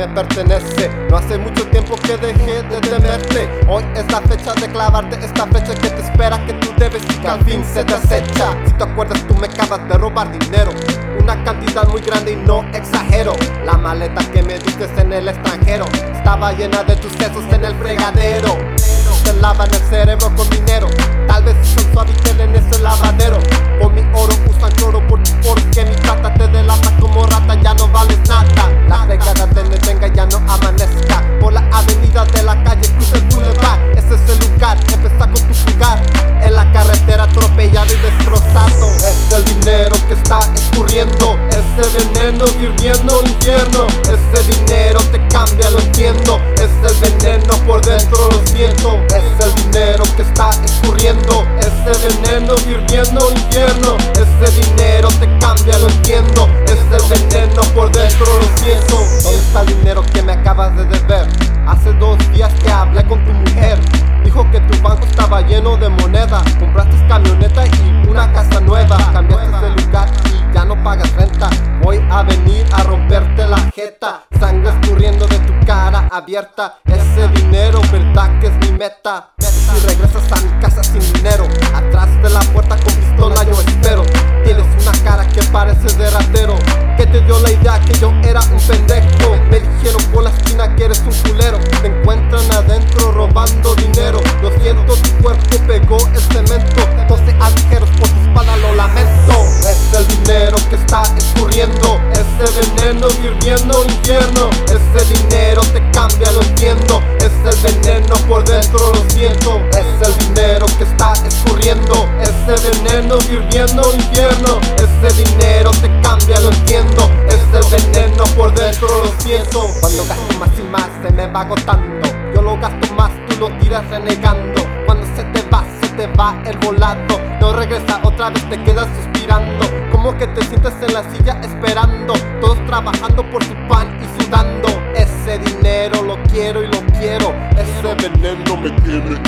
pertenece. No hace mucho tiempo que dejé de temerte. Hoy es la fecha de clavarte esta flecha que te espera, que tú debes y que al fin se te acecha. Si te acuerdas, tú me acabas de robar dinero, una cantidad muy grande y no exagero. La maleta que me diste en el extranjero estaba llena de tus sesos en el fregadero. Te lavan el cerebro con dinero, tal vez son suavitel en ese lavadero. Por mi oro usan cloro porque mi plata te delata como rata, ya no vales nada. La fregada te detenga, ya no amanezca. Por la avenida de la calle cruza el boulevard, ese es el lugar, empieza con tu pulgar. En la carretera atropellado y destrozado. Es el dinero que está escurriendo, ese veneno hirviendo el infierno. Ese dinero te cambia, lo entiendo. Es el veneno por dentro, lo siento. Es el dinero que está escurriendo, ese veneno hirviendo el infierno. Ese dinero te cambia, lo entiendo. Es el veneno por dentro, lo siento. ¿Dónde está el dinero que me acabas de deber? Hace 2 días que hablé con tu mujer, dijo que tu banco estaba lleno de moneda. Compraste camioneta y una casa nueva, cambiaste de lugar y ya no pagas renta. Voy a venir a romperte la jeta, sangre escurriendo de tu cara abierta. Ese dinero, verdad que es mi meta. Si regresas a mi casa sin dinero, atrás de la puerta con pistola yo espero. Tienes una cara que parece de ratero, que te dio la idea que yo era un pendejo. Me dijeron por la esquina que eres un culero, te encuentran adentro robando dinero. Lo siento, tu cuerpo pegó el cemento, 12 agujeros por tu espalda, lo lamento. Es el dinero que está escurriendo, ese veneno hirviendo el infierno. Ese dinero te cambia, lo entiendo. Es el veneno por dentro, lo siento. Es el dinero que está escurriendo, ese veneno hirviendo el infierno. Ese dinero te cambia, lo entiendo. Es el veneno por dentro, lo siento. Cuando gasto más y más se me va agotando, yo lo gasto más, tú lo tiras renegando. Cuando se te va el volado, no regresa otra vez, te quedas suspirando. Como que te sientes en la silla esperando, todos trabajando por su pan y sudando. Ese dinero lo quiero y lo quiero, ese veneno me tiene.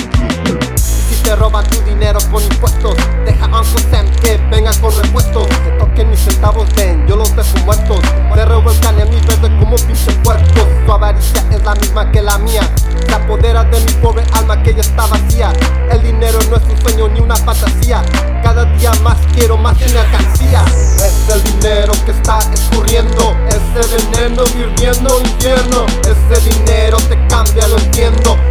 Si te roban tu dinero con impuestos, deja a Uncle Sam que vengan con repuestos. Que toquen mis centavos, ven, yo los dejo muertos. Se revuelcan en mi verde como pinches puercos. Su avaricia es la misma que la mía, se apodera de mi pobre alma que ya está vacía. El dinero no es un sueño ni una fantasía, cada día más quiero, más sin alcancía. Es el dinero que está escurriendo, ese veneno hirviendo el infierno. Ese dinero te cambia, lo entiendo.